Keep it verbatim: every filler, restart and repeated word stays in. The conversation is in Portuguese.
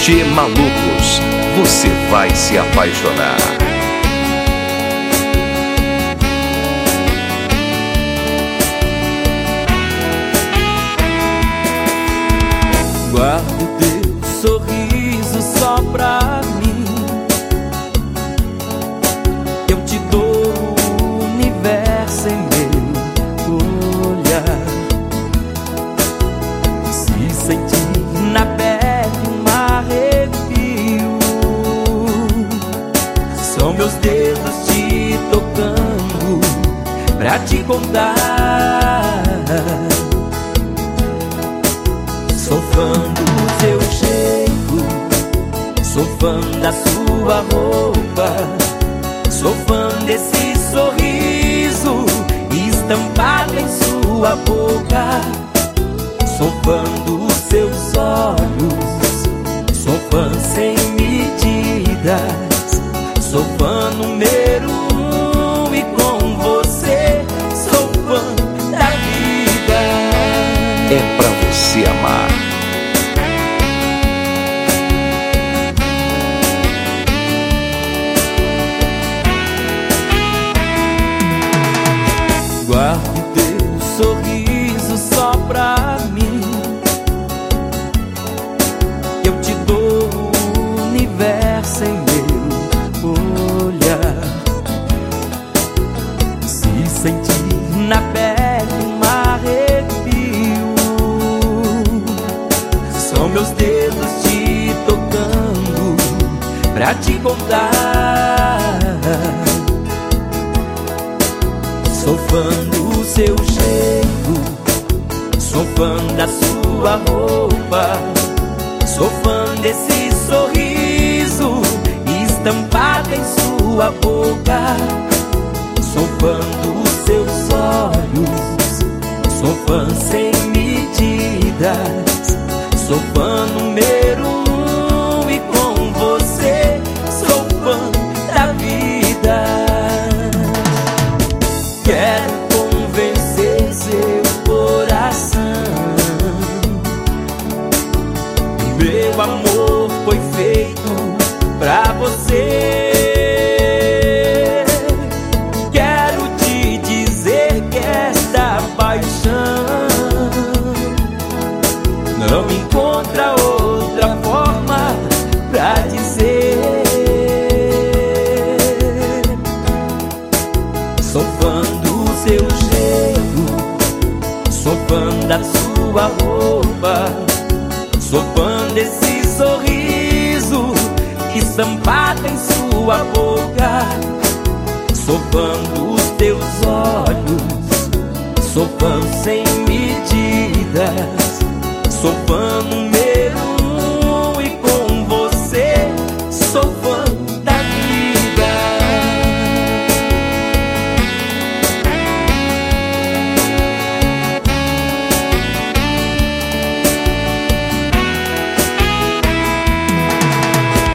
Tchê Malucos, você vai se apaixonar. Guardo teu sorriso só pra mim. Eu te dou o universo em meu olhar. Se sentir na pele um arrepio, são meus dedos te tocando pra te contar. Sou fã do seu jeito, sou fã da sua roupa, sou fã desse sorriso estampado em sua boca. Sou fã dos seus olhos, sou fã sem medidas, sou fã número um e com você sou fã da vida. É pra você amar. Guarde teu sorriso só pra mim. Eu te dou o universo em meu olhar. Se sentir na pele um arrepio, são meus dedos te tocando pra te contar. Sou fã do seu jeito, sou fã da sua roupa, sou fã desse sorriso estampado em sua boca. Sou fã dos seus olhos, sou fã sem medidas, sou fã número um e com você sou fã da vida. Quero convencer seu coração, meu amor foi feito pra você. Quero te dizer que esta paixão não encontra outra forma pra dizer. Sou fã do seu jeito, sou fã da sua roupa, sou fã desse sorriso estampado em sua boca. Sou fã dos teus olhos, sou fã sem medidas, sou fã no meu